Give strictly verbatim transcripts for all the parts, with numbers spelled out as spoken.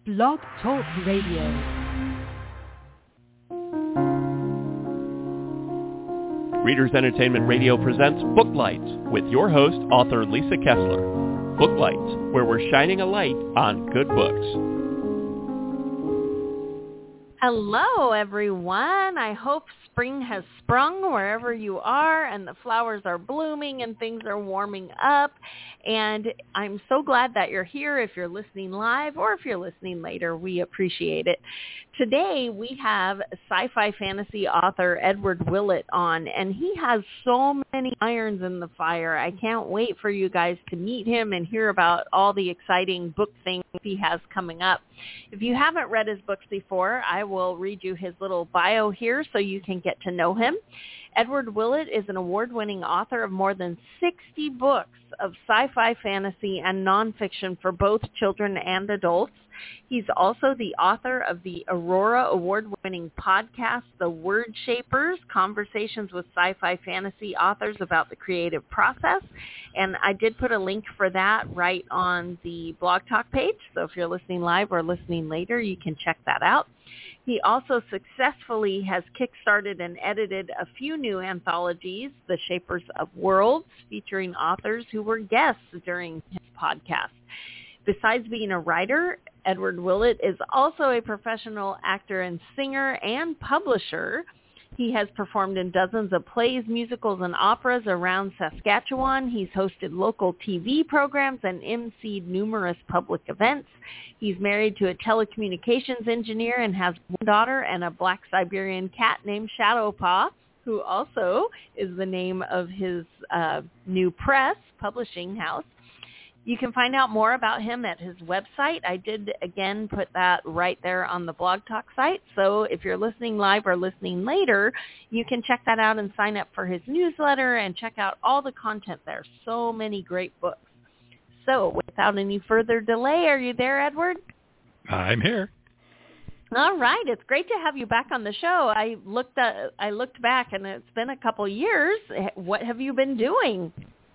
Blog Talk Radio. Readers Entertainment Radio presents Booklights with your host, author Lisa Kessler. Booklights, where we're shining a light on good books. Hello, everyone. I hope spring has sprung wherever you are and the flowers are blooming and things are warming up. And I'm so glad that you're here if you're listening live or if you're listening later. We appreciate it. Today, we have sci-fi fantasy author Edward Willett on, and he has so many irons in the fire. I can't wait for you guys to meet him and hear about all the exciting book things he has coming up. If you haven't read his books before, I will read you his little bio here so you can get to know him. Edward Willett is an award-winning author of more than sixty books of sci-fi, fantasy, and nonfiction for both children and adults. He's also the author of the Aurora award-winning podcast, The Word Shapers, Conversations with Sci-Fi Fantasy Authors About the Creative Process. And I did put a link for that right on the Blog Talk page. So if you're listening live or listening later, you can check that out. He also successfully has kickstarted and edited a few new anthologies, The Shapers of Worlds, featuring authors who were guests during his podcast. Besides being a writer, Edward Willett is also a professional actor and singer and publisher. He has performed in dozens of plays, musicals, and operas around Saskatchewan. He's hosted local T V programs and emceed numerous public events. He's married to a telecommunications engineer and has one daughter and a black Siberian cat named Shadowpaw, who also is the name of his uh, new press publishing house. You can find out more about him at his website. I did, again, put that right there on the Blog Talk site. So if you're listening live or listening later, you can check that out and sign up for his newsletter and check out all the content there. So many great books. So without any further delay, are you there, Edward? I'm here. All right. It's great to have you back on the show. I looked at, I looked back, and it's been a couple years. What have you been doing?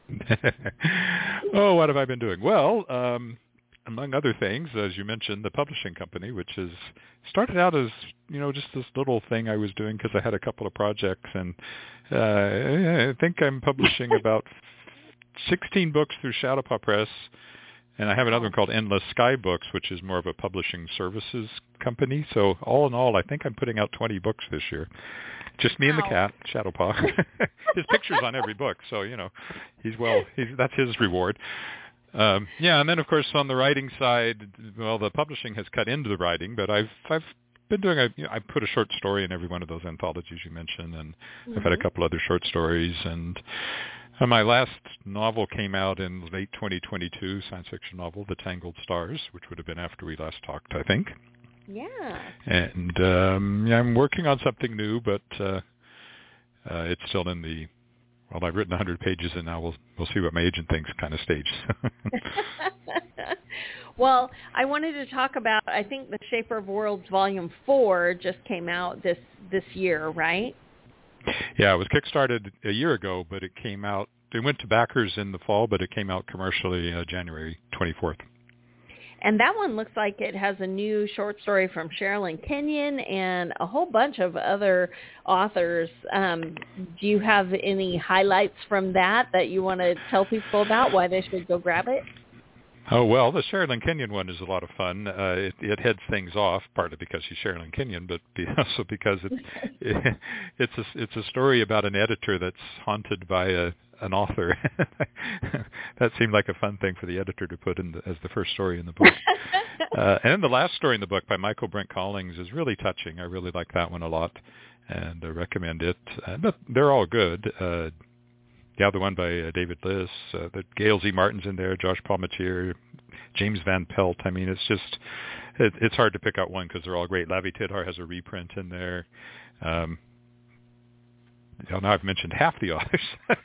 Oh, what have I been doing? Well, um, among other things, as you mentioned, the publishing company, which is started out as, you know, just this little thing I was doing because I had a couple of projects, and uh, I think I'm publishing about sixteen books through Shadowpaw Press, and I have another one called Endless Sky Books, which is more of a publishing services company. So all in all, I think I'm putting out twenty books this year. Just me and the cat, Shadowpaw. His picture's on every book, so, you know, he's well, he's, that's his reward. Um, yeah, and then, of course, on the writing side, well, the publishing has cut into the writing, but I've I've been doing, a, you know, I put a short story in every one of those anthologies you mentioned, and mm-hmm. I've had a couple other short stories, and uh, my last novel came out in late twenty twenty-two, science fiction novel, The Tangled Stars, which would have been after we last talked, I think. Yeah. And um, yeah, I'm working on something new, but uh, uh, it's still in the, well, I've written one hundred pages, and now we'll we'll see what my agent thinks kind of stage. Well, I wanted to talk about, I think The Shaper of Worlds Volume four just came out this, this year, right? Yeah, it was kickstarted a year ago, but it came out, it went to backers in the fall, but it came out commercially uh, January twenty-fourth. And that one looks like it has a new short story from Sherilyn Kenyon and a whole bunch of other authors. Um, do you have any highlights from that that you want to tell people about, why they should go grab it? Oh, well, the Sherilyn Kenyon one is a lot of fun. Uh, it, it heads things off, partly because she's Sherilyn Kenyon, but also because it, it, it's a, it's a story about an editor that's haunted by a, an author. That seemed like a fun thing for the editor to put in the, as the first story in the book. uh, and the last story in the book by Michael Brent Collings is really touching. I really like that one a lot, and I recommend it. Uh, but they're all good. Uh, The other one by uh, David Liss, uh, the Gail Z. Martin's in there, Josh Palmatier, James Van Pelt. I mean, it's just, it, it's hard to pick out one because they're all great. Lavi Tidhar has a reprint in there. Um, well, now I've mentioned half the authors.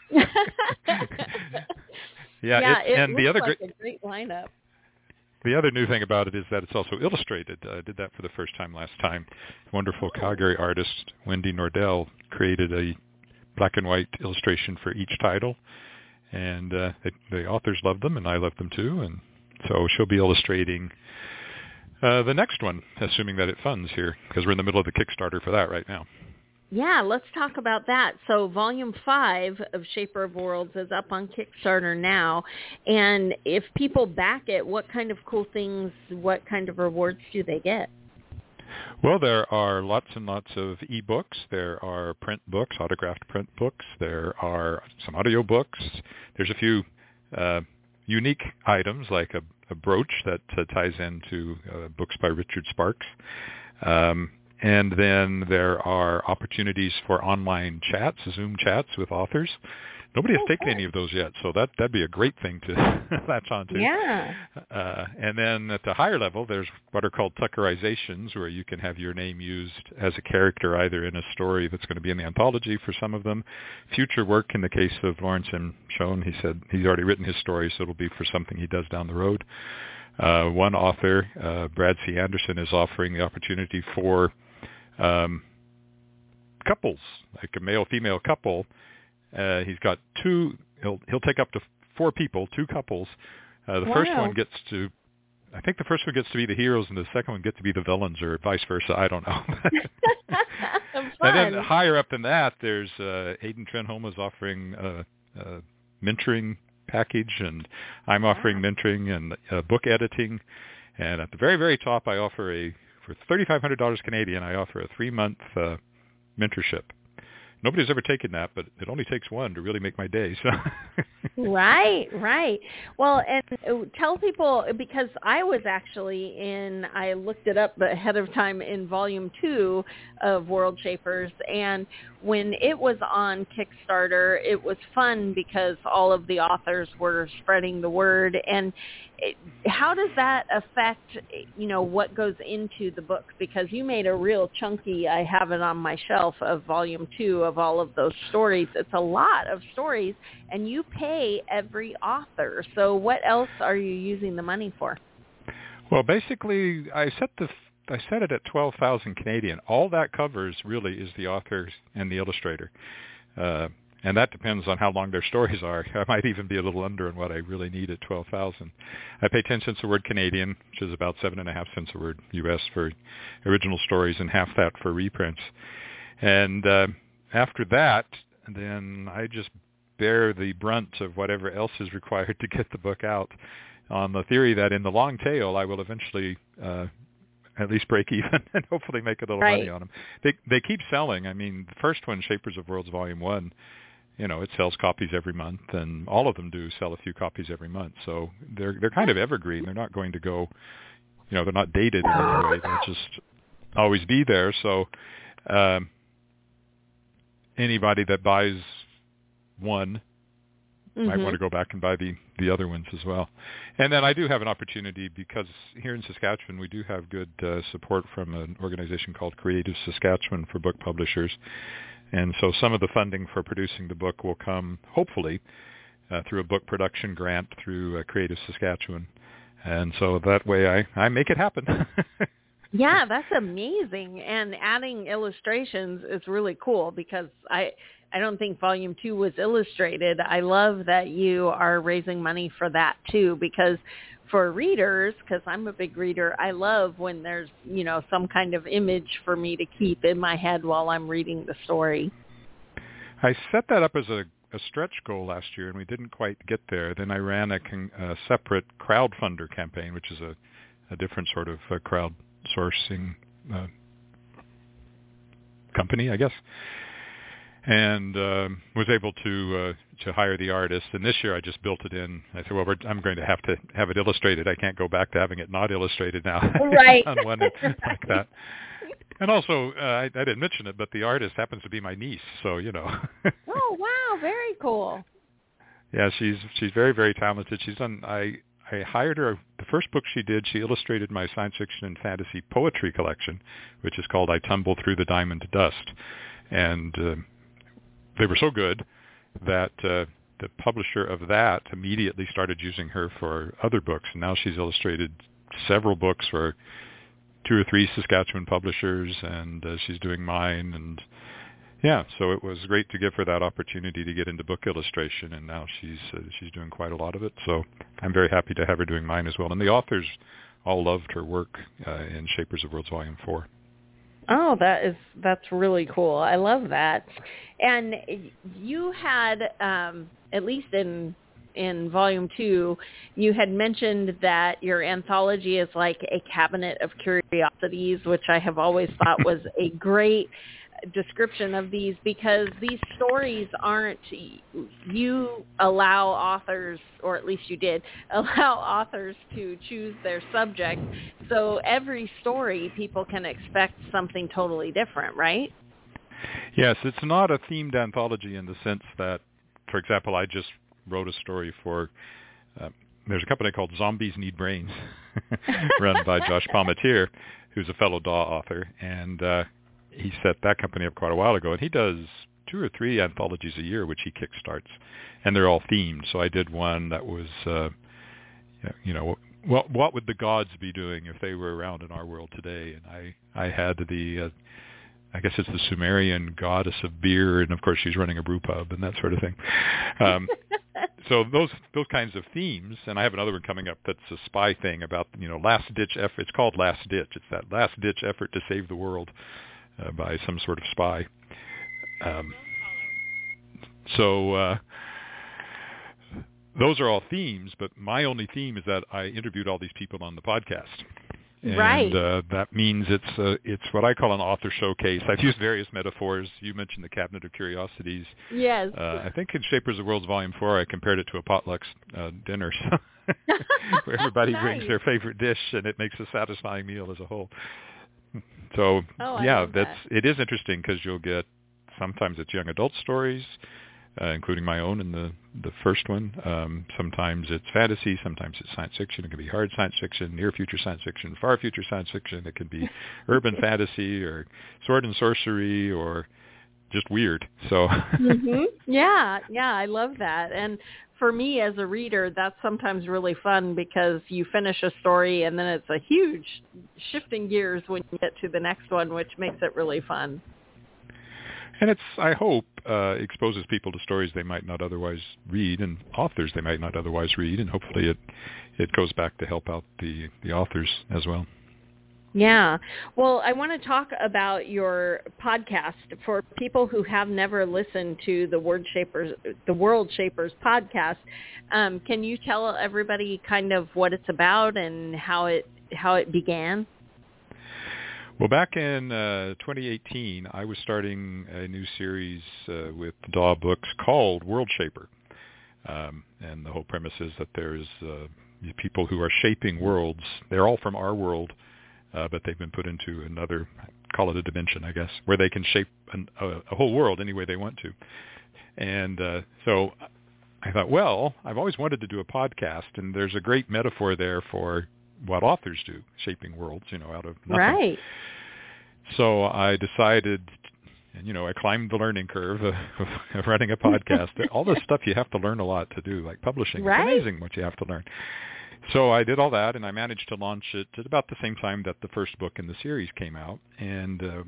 yeah, yeah it's, it and looks the other like great, a great lineup. The other new thing about it is that it's also illustrated. I uh, did that for the first time last time. Wonderful oh. Calgary artist Wendy Nordell created a black and white illustration for each title, and uh, the, the authors loved them, and I loved them too. And so she'll be illustrating uh, the next one, assuming that it funds here, because we're in the middle of the Kickstarter for that right now. Yeah, let's talk about that. So volume five of Shaper of Worlds is up on Kickstarter now. And if people back it, what kind of cool things, what kind of rewards do they get? Well, there are lots and lots of e-books. There are print books, autographed print books. There are some audio books. There's a few uh, unique items like a, a brooch that uh, ties into uh, books by Richard Sparks. Um, and then there are opportunities for online chats, Zoom chats with authors. Nobody has oh, taken good. any of those yet, so that, that'd be a great thing to latch onto. Yeah. Uh, and then at the higher level, there's what are called Tuckerizations, where you can have your name used as a character either in a story that's going to be in the anthology for some of them. Future work, in the case of Lawrence M. Schoen, he said he's already written his story, so it'll be for something he does down the road. Uh, one author, uh, Brad C. Anderson, is offering the opportunity for um, couples, like a male-female couple. Uh, he's got two, he'll, he'll take up to four people, two couples. Uh, the wow. first one gets to, I think the first one gets to be the heroes and the second one gets to be the villains or vice versa. I don't know. And then higher up than that, there's uh, Aidan Trenholm is offering a, a mentoring package, and I'm offering wow. mentoring and uh, book editing. And at the very, very top, I offer a, for thirty-five hundred dollars Canadian, I offer a three-month uh, mentorship. Nobody's ever taken that, but it only takes one to really make my day. So. Right, right. Well, and tell people, because I was actually in, I looked it up ahead of time in volume two of World Shapers, and when it was on Kickstarter, it was fun because all of the authors were spreading the word. And it, how does that affect, you know, what goes into the book? Because you made a real chunky, I have it on my shelf, of volume two of all of those stories. It's a lot of stories, and you pay every author. So what else are you using the money for? Well, basically, I set the I set it at twelve thousand Canadian. All that covers really is the author and the illustrator. Uh, and that depends on how long their stories are. I might even be a little under on what I really need at twelve thousand. I pay ten cents a word Canadian, which is about seven and a half cents a word U S for original stories and half that for reprints. And uh, after that, then I just bear the brunt of whatever else is required to get the book out, on the theory that in the long tail I will eventually uh, at least break even and hopefully make a little right. money on them. They they keep selling. I mean, the first one, Shapers of Worlds Volume One, you know, it sells copies every month, and all of them do sell a few copies every month. So they're they're kind of evergreen. They're not going to go, you know, they're not dated in any way. They'll just always be there. So um, anybody that buys one mm-hmm. might want to go back and buy the, the other ones as well. And then I do have an opportunity, because here in Saskatchewan we do have good uh, support from an organization called Creative Saskatchewan for book publishers. And so some of the funding for producing the book will come, hopefully, uh, through a book production grant through uh, Creative Saskatchewan. And so that way I, I make it happen. Yeah, that's amazing. And adding illustrations is really cool, because I I don't think volume two was illustrated. I love that you are raising money for that too, because for readers, because I'm a big reader, I love when there's, you know, some kind of image for me to keep in my head while I'm reading the story. I set that up as a, a stretch goal last year, and we didn't quite get there. Then I ran a, con, a separate crowdfunder campaign, which is a, a different sort of uh, crowdsourcing uh, company, I guess. And uh, was able to uh, to hire the artist. And this year I just built it in. I said, well, we're, I'm going to have to have it illustrated. I can't go back to having it not illustrated now. Right. On one like that. And also, uh, I, I didn't mention it, but the artist happens to be my niece. So, you know. Oh, wow. Very cool. Yeah, she's she's very, very talented. She's done, I, I hired her, the first book she did, she illustrated my science fiction and fantasy poetry collection, which is called I Tumble Through the Diamond Dust. And uh, they were so good that uh, the publisher of that immediately started using her for other books. And now she's illustrated several books for two or three Saskatchewan publishers, and uh, she's doing mine. And yeah, so it was great to give her that opportunity to get into book illustration, and now she's uh, she's doing quite a lot of it. So I'm very happy to have her doing mine as well. And the authors all loved her work uh, in Shapers of Worlds Volume four. Oh, that is that's really cool. I love that. And you had, um, at least in in volume two, you had mentioned that your anthology is like a cabinet of curiosities, which I have always thought was a great description of these, because these stories aren't, you allow authors, or at least you did, allow authors to choose their subject. So every story people can expect something totally different, right? Yes, it's not a themed anthology in the sense that, for example, I just wrote a story for, uh, there's a company called Zombies Need Brains, run by Josh Palmatier, who's a fellow D A W author, and uh, he set that company up quite a while ago, and he does two or three anthologies a year, which he kickstarts, and they're all themed. So I did one that was, uh, you know, what what would the gods be doing if they were around in our world today? And I I had the uh, I guess it's the Sumerian goddess of beer, and of course she's running a brew pub and that sort of thing. Um, so those those kinds of themes, and I have another one coming up that's a spy thing about, you know, last ditch effort. It's called Last Ditch. It's that last ditch effort to save the world uh, by some sort of spy. Um, so uh, those are all themes, but my only theme is that I interviewed all these people on the podcast. And right. uh, that means it's uh, it's what I call an author showcase. I've used various metaphors. You mentioned the Cabinet of Curiosities. Yes. Uh, I think in Shapers of Worlds Volume four, I compared it to a potluck uh, dinner, where everybody Nice. brings their favorite dish, and it makes a satisfying meal as a whole. So oh, I yeah, love that's that. it is interesting because you'll get sometimes it's young adult stories, uh, including my own in the the first one. Um, sometimes it's fantasy, sometimes it's science fiction. It can be hard science fiction, near future science fiction, far future science fiction. It can be urban fantasy or sword and sorcery or just weird. So mm-hmm. Yeah, yeah, I love that. And for me as a reader, that's sometimes really fun because you finish a story and then it's a huge shifting gears when you get to the next one, which makes it really fun. And it's, I hope, uh, exposes people to stories they might not otherwise read and authors they might not otherwise read, and hopefully it it goes back to help out the, the authors as well. Yeah. Well, I want to talk about your podcast for people who have never listened to the Word Shapers, the World Shapers podcast. Um, can you tell everybody kind of what it's about and how it how it began? Well, back in uh, twenty eighteen, I was starting a new series uh, with D A W Books called World Shaper. Um, and the whole premise is that there's uh, people who are shaping worlds. They're all from our world, uh, but they've been put into another, call it a dimension, I guess, where they can shape an, a, a whole world any way they want to. And uh, so I thought, well, I've always wanted to do a podcast, and there's a great metaphor there for what authors do, shaping worlds, you know, out of nothing. Right. So I decided, and you know, I climbed the learning curve of, of running a podcast. All this stuff you have to learn a lot to do, like publishing. Right. It's amazing what you have to learn. So I did all that, and I managed to launch it at about the same time that the first book in the series came out. And uh,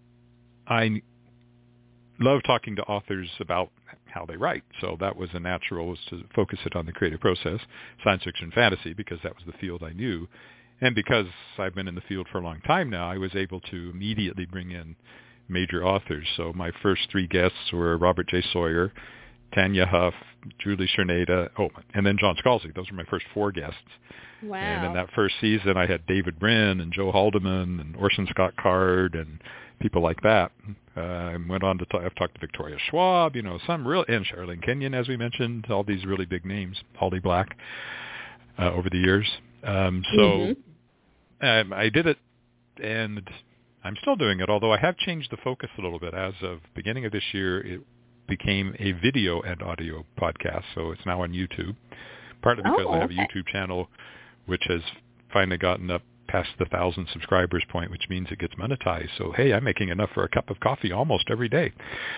I love talking to authors about how they write. So that was a natural, was to focus it on the creative process, science fiction, fantasy, because that was the field I knew. And because I've been in the field for a long time now, I was able to immediately bring in major authors. So my first three guests were Robert J. Sawyer, Tanya Huff, Julie Cerneda, oh, and then John Scalzi. Those were my first four guests. Wow. And in that first season, I had David Brin and Joe Haldeman and Orson Scott Card and people like that. Uh, I went on to talk, I've talked to Victoria Schwab, you know, some real, and Sherilyn Kenyon, as we mentioned, all these really big names, Holly Black, uh, over the years. Um, so mm-hmm. um, I did it, and I'm still doing it, although I have changed the focus a little bit. As of beginning of this year, it became a video and audio podcast, so it's now on YouTube, partly because oh, I have okay. a YouTube channel which has finally gotten up past the thousand subscribers point, which means it gets monetized. So, hey, I'm making enough for a cup of coffee almost every day.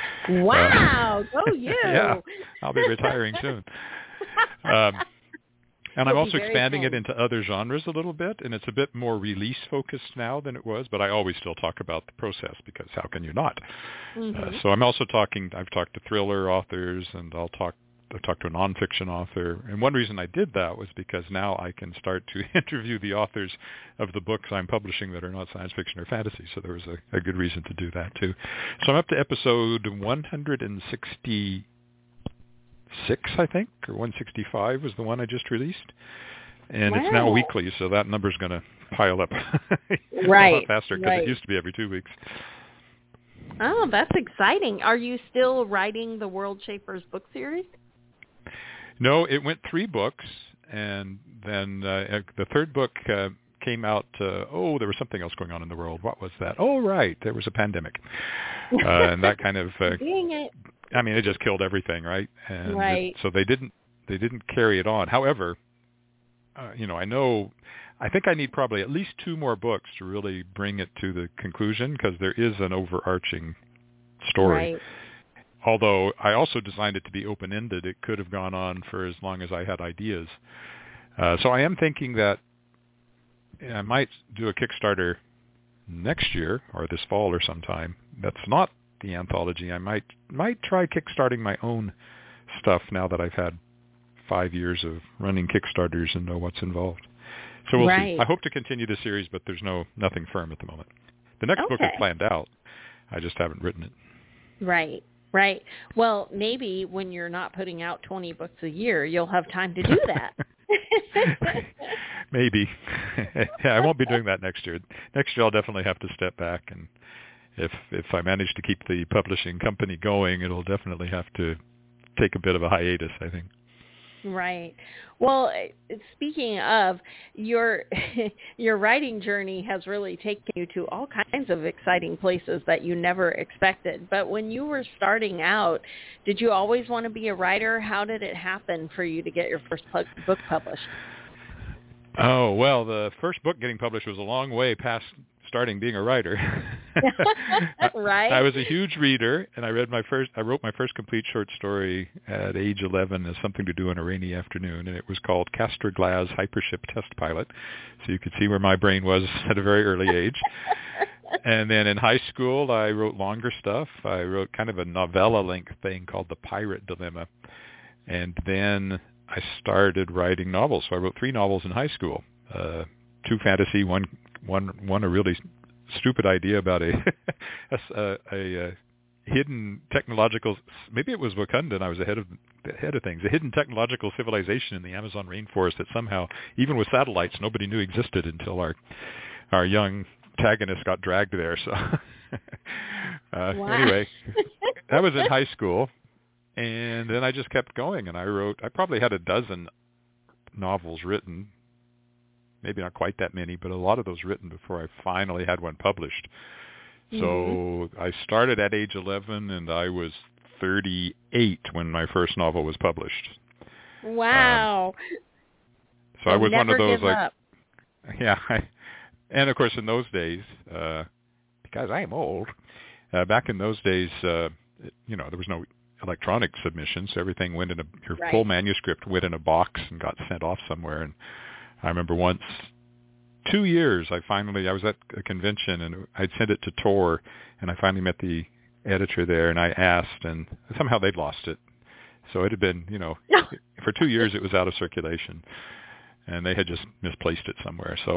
Wow, uh, go you. Yeah, I'll be retiring soon. Um, and You'll I'm also be expanding fun. it into other genres a little bit, and it's a bit more release-focused now than it was, but I always still talk about the process, because how can you not? Mm-hmm. Uh, so I'm also talking, I've talked to thriller authors, and I'll talk I talked to a nonfiction author. And one reason I did that was because now I can start to interview the authors of the books I'm publishing that are not science fiction or fantasy. So there was a, a good reason to do that too. So I'm up to episode one hundred sixty-six, I think, or one sixty-five was the one I just released. And wow. It's now weekly, so that number's going to pile up right, a lot faster because right. it used to be every two weeks. Oh, that's exciting. Are you still writing the World Shapers book series? No, it went three books, and then uh, the third book uh, came out. Uh, oh, there was something else going on in the world. What was that? Oh, right, there was a pandemic, uh, and that kind of. Uh, Dang it. I mean, it just killed everything, right? And right. It, so they didn't. They didn't carry it on. However, uh, you know, I know. I think I need probably at least two more books to really bring it to the conclusion because there is an overarching story. Right. Although I also designed it to be open-ended, it could have gone on for as long as I had ideas. Uh, so I am thinking that I might do a Kickstarter next year or this fall or sometime. That's not the anthology. I might might try kickstarting my own stuff now that I've had five years of running Kickstarters and know what's involved. So we'll right. see. I hope to continue the series, but there's no nothing firm at the moment. The next okay. book is planned out. I just haven't written it. Right, right. Well, maybe when you're not putting out twenty books a year, you'll have time to do that. Maybe. Yeah, I won't be doing that next year. Next year I'll definitely have to step back, and if if I manage to keep the publishing company going, it'll definitely have to take a bit of a hiatus, I think. Right. Well, speaking of, your your writing journey has really taken you to all kinds of exciting places that you never expected. But when you were starting out, did you always want to be a writer? How did it happen for you to get your first pu- book published? Oh, well, the first book getting published was a long way past starting being a writer. Right. I was a huge reader, and I read my first. I wrote my first complete short story at age eleven as something to do on a rainy afternoon, and it was called Castor Glass Hypership Test Pilot. So you could see where my brain was at a very early age. And then in high school, I wrote longer stuff. I wrote kind of a novella-length thing called The Pirate Dilemma, and then I started writing novels. So I wrote three novels in high school, uh, two fantasy, one. One one a really stupid idea about a a, a, a hidden technological, maybe it was Wakandan, I was ahead of ahead of things, a hidden technological civilization in the Amazon rainforest that somehow, even with satellites, nobody knew existed until our our young protagonist got dragged there. So uh, wow. Anyway, that was in high school, and then I just kept going, and I wrote, I probably had a dozen novels written. Maybe not quite that many, but a lot of those written before I finally had one published. So mm-hmm. I started at age eleven, and I was thirty-eight when my first novel was published. Wow. Um, so I was never one of those give like, up. yeah. I, and of course, in those days, uh, because I am old, uh, back in those days, uh, it, you know, there was no electronic submission, so everything went in a your right. full manuscript went in a box and got sent off somewhere. And I remember once, two years, I finally, I was at a convention and I'd sent it to Tor, and I finally met the editor there, and I asked, and somehow they'd lost it. So it had been, you know, for two years it was out of circulation, and they had just misplaced it somewhere. So,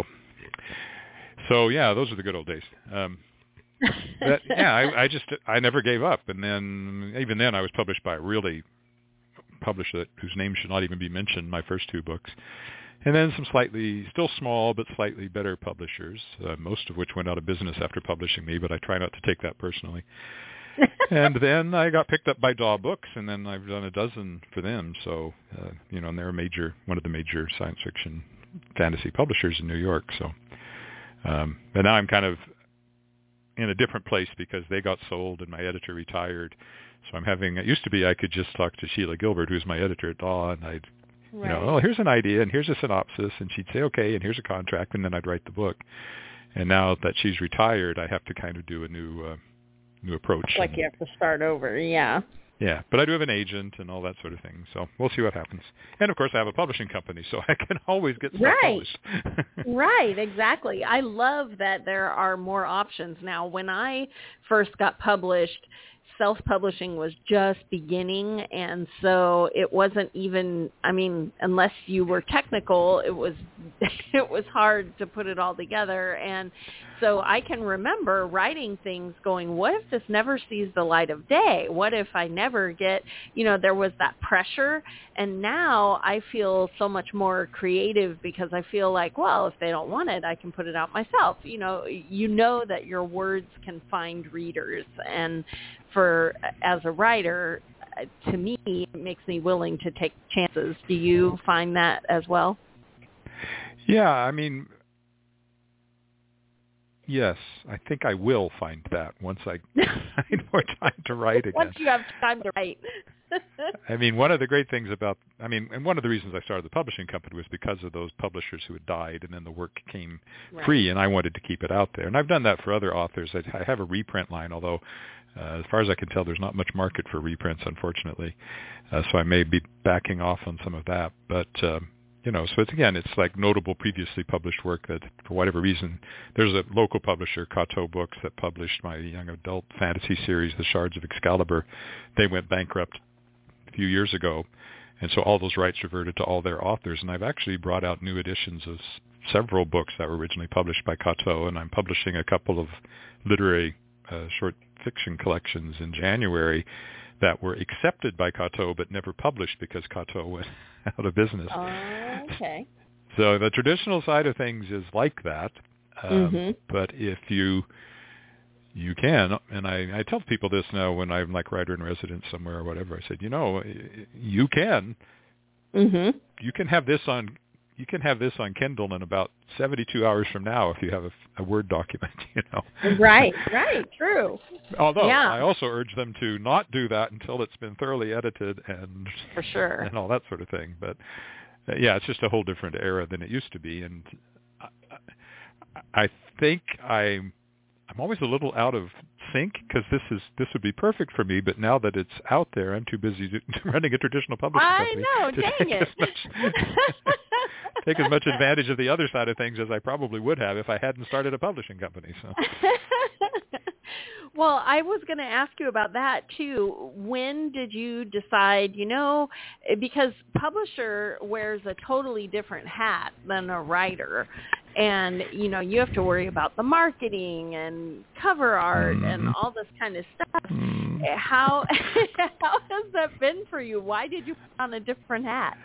so yeah, those are the good old days. Um, but, yeah, I, I just, I never gave up. And then, even then, I was published by a really publisher whose name should not even be mentioned, my first two books. And then some slightly, still small, but slightly better publishers, uh, most of which went out of business after publishing me, but I try not to take that personally. And then I got picked up by Daw Books, and then I've done a dozen for them. So, uh, you know, and they're a major, one of the major science fiction fantasy publishers in New York. So, um, but now I'm kind of in a different place because they got sold and my editor retired. So I'm having, it used to be I could just talk to Sheila Gilbert, who's my editor at Daw, and I'd, Right. You know, oh, here's an idea, and here's a synopsis, and she'd say, okay, and here's a contract, and then I'd write the book. And now that she's retired, I have to kind of do a new uh, new approach. Like and, you have to start over, yeah. Yeah, but I do have an agent and all that sort of thing, so we'll see what happens. And, of course, I have a publishing company, so I can always get stuff right. published. Right, exactly. I love that there are more options now. When I first got published, self-publishing was just beginning, and so it wasn't even, I mean, unless you were technical, it was it was hard to put it all together. And so I can remember writing things going, what if this never sees the light of day? What if I never get, you know, there was that pressure. And now I feel so much more creative because I feel like, well, if they don't want it, I can put it out myself. You know, you know that your words can find readers. And for, as a writer, to me, it makes me willing to take chances. Do you find that as well? Yeah, I mean, yes, I think I will find that once I find more time to write again. Once you have time to write. I mean, one of the great things about, I mean, and one of the reasons I started the publishing company was because of those publishers who had died, and then the work came right. free, and I wanted to keep it out there. And I've done that for other authors. I, I have a reprint line, although uh, as far as I can tell, there's not much market for reprints, unfortunately. Uh, so I may be backing off on some of that. But, um, you know, so it's, again, it's like notable previously published work that, for whatever reason, there's a local publisher, Coteau Books, that published my young adult fantasy series, The Shards of Excalibur. They went bankrupt a few years ago, and so all those rights reverted to all their authors. And I've actually brought out new editions of s- several books that were originally published by Coteau, and I'm publishing a couple of literary uh, short fiction collections in January that were accepted by Coteau but never published because Coteau went out of business. Oh, okay. So the traditional side of things is like that. Um, mm-hmm. But if you you can, and I, I tell people this now when I'm like writer in residence somewhere or whatever, I said, you know, you can, mm-hmm. you can have this on, you can have this on Kindle in about seventy-two hours from now if you have a, a Word document, you know. Right, right, true. Although yeah. I also urge them to not do that until it's been thoroughly edited and for sure and all that sort of thing. But uh, yeah, it's just a whole different era than it used to be, and I, I think I'm I'm always a little out of sync because this is this would be perfect for me, but now that it's out there, I'm too busy do, running a traditional publishing I company know, to dang take it. as much take as much advantage of the other side of things as I probably would have if I hadn't started a publishing company. So. Well, I was going to ask you about that too. When did you decide, you know, because publisher wears a totally different hat than a writer. And, you know, you have to worry about the marketing and cover art mm. and all this kind of stuff. Mm. How how has that been for you? Why did you put on a different hat?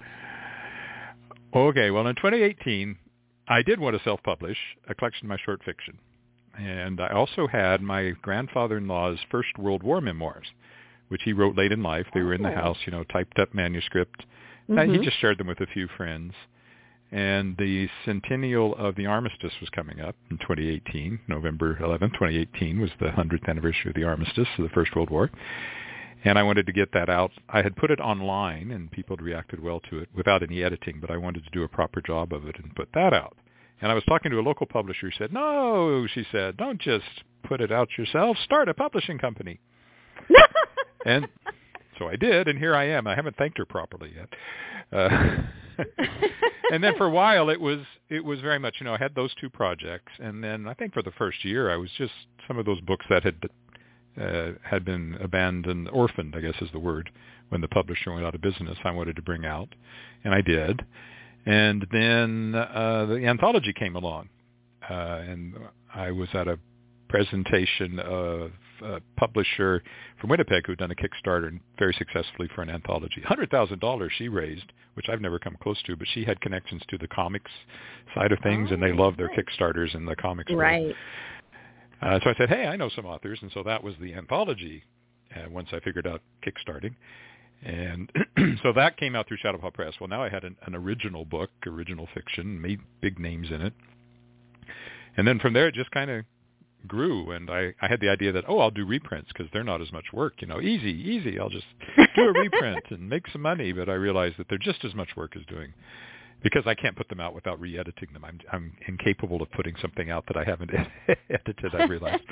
Okay, well, in twenty eighteen, I did want to self-publish a collection of my short fiction. And I also had my grandfather-in-law's First World War memoirs, which he wrote late in life. They were in the house, you know, typed up manuscript. Mm-hmm. Uh, he just shared them with a few friends. And the centennial of the armistice was coming up in twenty eighteen. November eleventh, twenty eighteen was the hundredth anniversary of the armistice of the First World War. And I wanted to get that out. I had put it online, and people had reacted well to it without any editing, but I wanted to do a proper job of it and put that out. And I was talking to a local publisher who said, no, she said, don't just put it out yourself. Start a publishing company. And so I did, and here I am. I haven't thanked her properly yet. Uh, and then for a while, it was it was very much, you know, I had those two projects. And then I think for the first year, I was just some of those books that had uh, had been abandoned, orphaned, I guess is the word, when the publisher went out of business, I wanted to bring out. And I did. And then uh, the anthology came along, uh, and I was at a presentation of a publisher from Winnipeg who had done a Kickstarter very successfully for an anthology. one hundred thousand dollars she raised, which I've never come close to, but she had connections to the comics side of things, oh, and they love their right. Kickstarters in the comics world. Right. Uh, so I said, hey, I know some authors, and so that was the anthology uh, once I figured out Kickstarting. And so that came out through Shadowpaw Press. Well, now I had an, an original book, original fiction, made big names in it. And then from there, it just kind of grew. And I, I had the idea that, oh, I'll do reprints because they're not as much work. You know, easy, easy. I'll just do a reprint and make some money. But I realized that they're just as much work as doing, because I can't put them out without re-editing them. I'm, I'm incapable of putting something out that I haven't edited, I realized.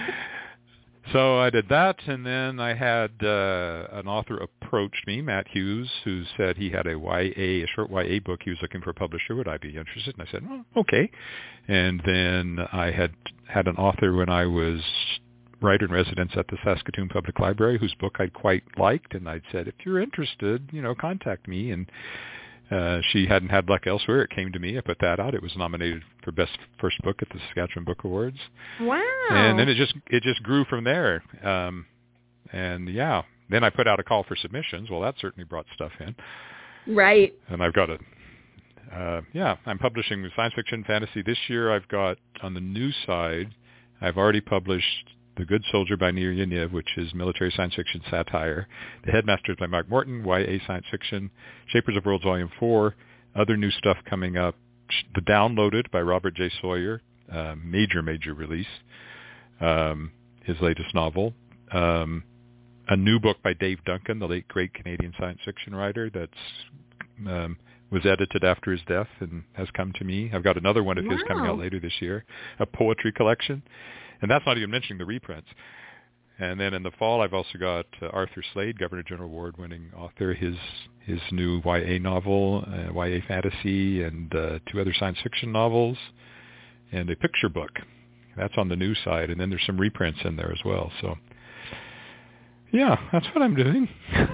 So I did that, and then I had uh, an author approached me, Matt Hughes, who said he had a Y A, a short Y A book he was looking for a publisher. Would I be interested? And I said, well, okay. And then I had had an author when I was writer-in-residence at the Saskatoon Public Library whose book I'd quite liked, and I'd said, if you're interested, you know, contact me. And uh, she hadn't had luck elsewhere. It came to me. I put that out. It was nominated for Best First Book at the Saskatchewan Book Awards. Wow. And then it just it just grew from there. Um, and, yeah, then I put out a call for submissions. Well, that certainly brought stuff in. Right. And I've got a, uh, yeah, I'm publishing science fiction, fantasy. This year I've got, on the new side, I've already published The Good Soldier by Nir Yaniv, which is military science fiction satire. The Headmasters by Mark Morton, Y A science fiction. Shapers of Worlds Volume four. Other new stuff coming up. The Downloaded by Robert J. Sawyer. Uh, major, major release. Um, his latest novel. Um, a new book by Dave Duncan, the late great Canadian science fiction writer, that's um, was edited after his death and has come to me. I've got another one of his Wow. coming out later this year, a poetry collection. And that's not even mentioning the reprints. And then in the fall, I've also got uh, Arthur Slade, Governor General Award-winning author, his his new Y A novel, uh, Y A fantasy, and uh, two other science fiction novels, and a picture book. That's on the new side. And then there's some reprints in there as well. So, yeah, that's what I'm doing.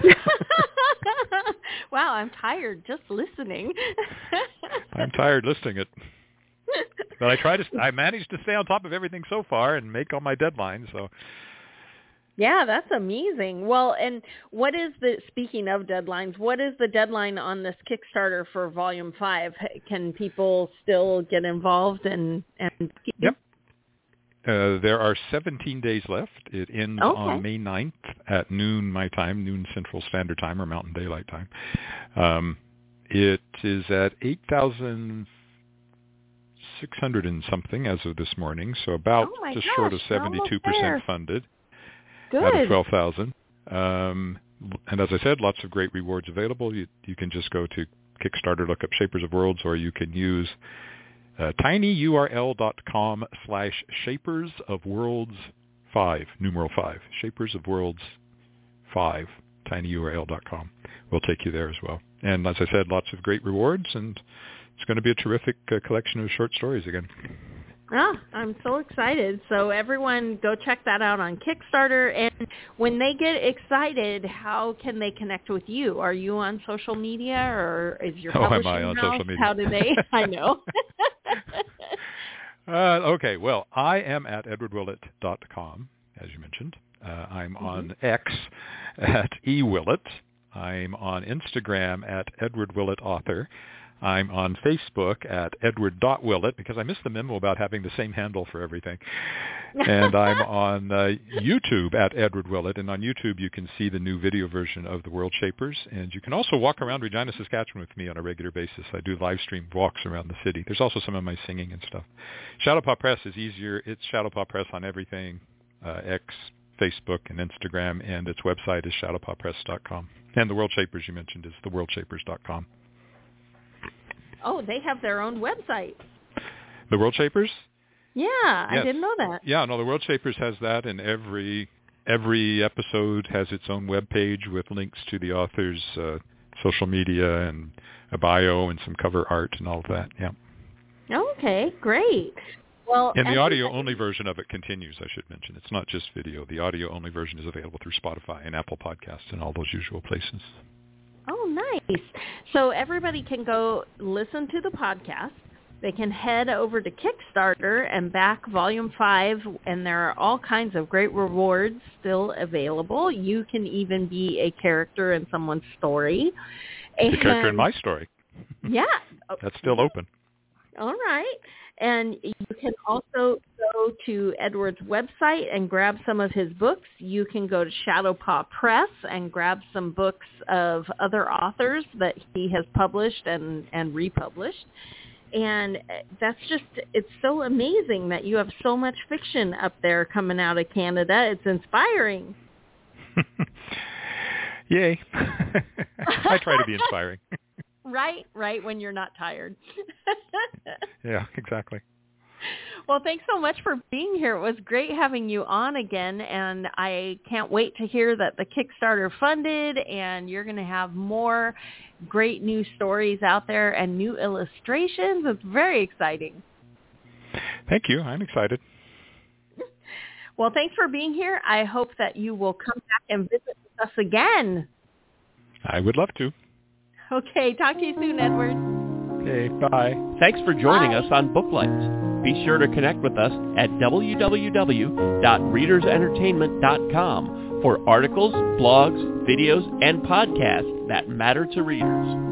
Wow, I'm tired just listening. I'm tired listening it. But I try to. I managed to stay on top of everything so far and make all my deadlines. So. Yeah, that's amazing. Well, and what is the, speaking of deadlines, what is the deadline on this Kickstarter for Volume five? Can people still get involved and... and Yep. Uh, there are seventeen days left. It ends Okay. on May ninth at noon my time, noon Central Standard Time or Mountain Daylight Time. Um, it is at eight thousand six hundred and something as of this morning, so about Oh my just gosh, short of we're almost seventy-two percent there. funded. Good. Out of twelve thousand. Um, and as I said, lots of great rewards available. You, you can just go to Kickstarter, look up Shapers of Worlds, or you can use uh, tinyurl.com slash Shapers of Worlds five, numeral five, Shapers of Worlds five, tinyurl dot com. We'll take you there as well. And as I said, lots of great rewards, and it's going to be a terrific uh, collection of short stories again. Ah, I'm so excited. So everyone go check that out on Kickstarter. And when they get excited, how can they connect with you? Are you on social media, or is your Oh, am I publishing on house? social media? How do they? I know. uh, okay, well, I am at edward willett dot com, as you mentioned. Uh, I'm Mm-hmm. on X at ewillett. I'm on Instagram at Edward Willett Author. I'm on Facebook at edward dot willett because I missed the memo about having the same handle for everything. And I'm on uh, YouTube at Edward Willett. And on YouTube, you can see the new video version of The World Shapers. And you can also walk around Regina, Saskatchewan with me on a regular basis. I do live stream walks around the city. There's also some of my singing and stuff. Shadowpaw Press is easier. It's Shadowpaw Press on everything, uh, X, Facebook, and Instagram. And its website is shadowpaw press dot com. And The World Shapers you mentioned is the world shapers dot com. Oh, they have their own website. The World Shapers? Yeah, Yes. I didn't know that. Yeah, no, the World Shapers has that, and every every episode has its own web page with links to the author's uh, social media and a bio and some cover art and all of that. Yeah. Okay, great. Well, And the everybody- audio-only version of it continues, I should mention. It's not just video. The audio-only version is available through Spotify and Apple Podcasts and all those usual places. Oh, nice. So everybody can go listen to the podcast. They can head over to Kickstarter and back Volume five, and there are all kinds of great rewards still available. You can even be a character in someone's story. The And, character in my story. Yeah. That's still open. All right. And you can also go to Edward's website and grab some of his books. You can go to Shadowpaw Press and grab some books of other authors that he has published and, and republished. And that's just, it's so amazing that you have so much fiction up there coming out of Canada. It's inspiring. Yay. I try to be inspiring. Right, right, when you're not tired. Yeah, exactly. Well, thanks so much for being here. It was great having you on again, and I can't wait to hear that the Kickstarter funded, and you're going to have more great new stories out there and new illustrations. It's very exciting. Thank you. I'm excited. Well, thanks for being here. I hope that you will come back and visit with us again. I would love to. Okay, talk to you soon, Edward. Okay, bye. Thanks for joining Bye. us on Booklights. Be sure to connect with us at w w w dot readers entertainment dot com for articles, blogs, videos, and podcasts that matter to readers.